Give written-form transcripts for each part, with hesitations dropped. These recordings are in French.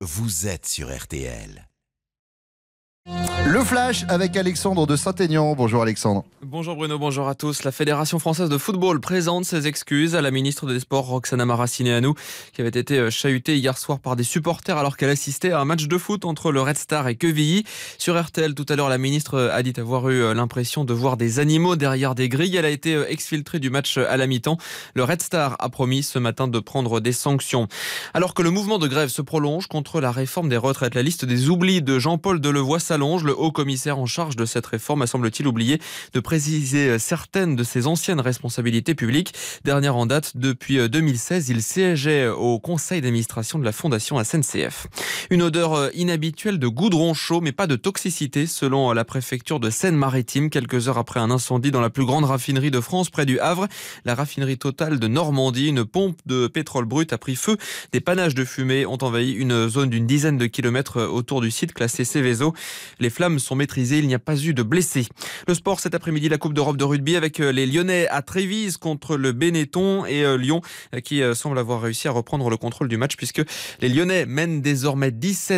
vous êtes sur RTL. Le Flash avec Alexandre de Saint-Aignan. Bonjour Alexandre. Bonjour Bruno, bonjour à tous. La Fédération française de football présente ses excuses à la ministre des Sports Roxana Maracineanu, qui avait été chahutée hier soir par des supporters alors qu'elle assistait à un match de foot entre le Red Star et Quevilly. Sur RTL tout à l'heure, la ministre a dit avoir eu l'impression de voir des animaux derrière des grilles. Elle a été exfiltrée du match à la mi-temps. Le Red Star a promis ce matin de prendre des sanctions. Alors que le mouvement de grève se prolonge contre la réforme des retraites, la liste des oublis de Jean-Paul Delevoye s'allonge. Le haut-commissaire en charge de cette réforme a, semble-t-il, oublié de préciser certaines de ses anciennes responsabilités publiques. Dernière en date, depuis 2016, il siégeait au conseil d'administration de la Fondation SNCF. Une odeur inhabituelle de goudron chaud, mais pas de toxicité, selon la préfecture de Seine-Maritime, quelques heures après un incendie dans la plus grande raffinerie de France, près du Havre. La raffinerie Total de Normandie, une pompe de pétrole brut a pris feu. Des panaches de fumée ont envahi une zone d'une dizaine de kilomètres autour du site classé Céveso. Les flammes sont maîtrisées, il n'y a pas eu de blessés. Le sport cet après-midi, la Coupe d'Europe de rugby avec les Lyonnais à Trévise contre le Benetton et Lyon qui semble avoir réussi à reprendre le contrôle du match puisque les Lyonnais mènent désormais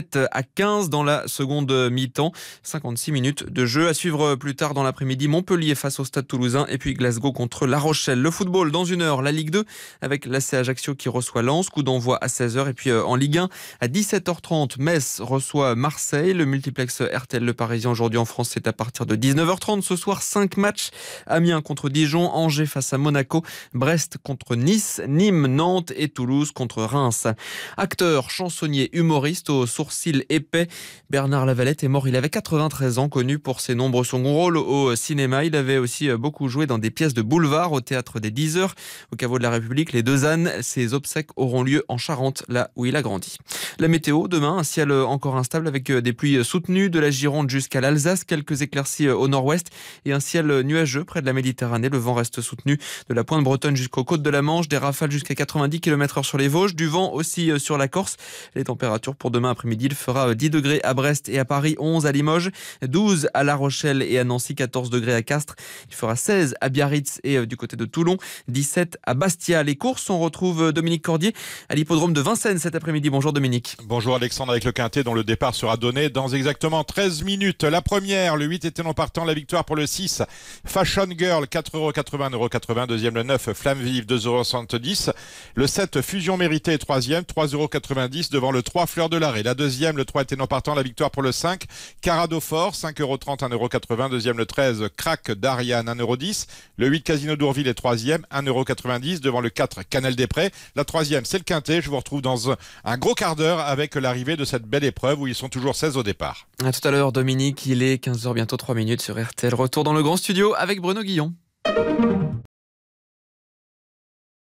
17-15 dans la seconde mi-temps. 56 minutes de jeu à suivre plus tard dans l'après-midi. Montpellier face au Stade Toulousain et puis Glasgow contre La Rochelle. Le football dans une heure, la Ligue 2 avec l'AC Ajaccio qui reçoit Lens, coup d'envoi à 16h et puis en Ligue 1 à 17h30, Metz reçoit Marseille. Le multiplex RTL Le Parisien aujourd'hui en France, c'est à partir de 19h30. Ce soir, 5 matchs. Amiens contre Dijon, Angers face à Monaco, Brest contre Nice, Nîmes, Nantes et Toulouse contre Reims. Acteur, chansonnier, humoriste aux sourcils épais, Bernard Lavalette est mort. Il avait 93 ans, connu pour ses nombreux seconds rôles au cinéma. Il avait aussi beaucoup joué dans des pièces de boulevard au théâtre des 10 heures, au caveau de la République, les Deux Ânes. Ses obsèques auront lieu en Charente, là où il a grandi. La météo, demain, un ciel encore instable avec des pluies soutenues de la Gironde jusqu'à l'Alsace, quelques éclaircies au nord-ouest et un ciel nuageux près de la Méditerranée. Le vent reste soutenu de la pointe bretonne jusqu'aux côtes de la Manche, des rafales jusqu'à 90 km/h sur les Vosges, du vent aussi sur la Corse. Les températures pour demain après-midi, il fera 10 degrés à Brest et à Paris, 11 à Limoges, 12 à La Rochelle et à Nancy, 14 degrés à Castres. Il fera 16 à Biarritz et du côté de Toulon, 17 à Bastia. Les courses, on retrouve Dominique Cordier à l'hippodrome de Vincennes cet après-midi. Bonjour Dominique. Bonjour Alexandre, avec le Quintet dont le départ sera donné dans exactement 13 minutes. La première, le 8 était non partant, la victoire pour le 6 Fashion Girl, 4,80€, 1,80€. Deuxième le 9 Flamme Vive, 2,70€. Le 7 Fusion Méritée, troisième, 3,90€ devant le 3 Fleur de l'Arrêt. La deuxième, le 3 était non partant, la victoire pour le 5 Carado Fort, 5,30€, 1,80€. Deuxième le 13 Crack d'Ariane, 1,10€. Le 8 Casino d'Ourville est troisième, 1,90€ devant le 4 Canal des Prés. La troisième, c'est le Quintet. Je vous retrouve dans un gros quart d'heure avec l'arrivée de cette belle épreuve où ils sont toujours 16 au départ. À tout à l'heure Dominique, il est 15h bientôt 3 minutes sur RTL. Retour dans le grand studio avec Bruno Guillon.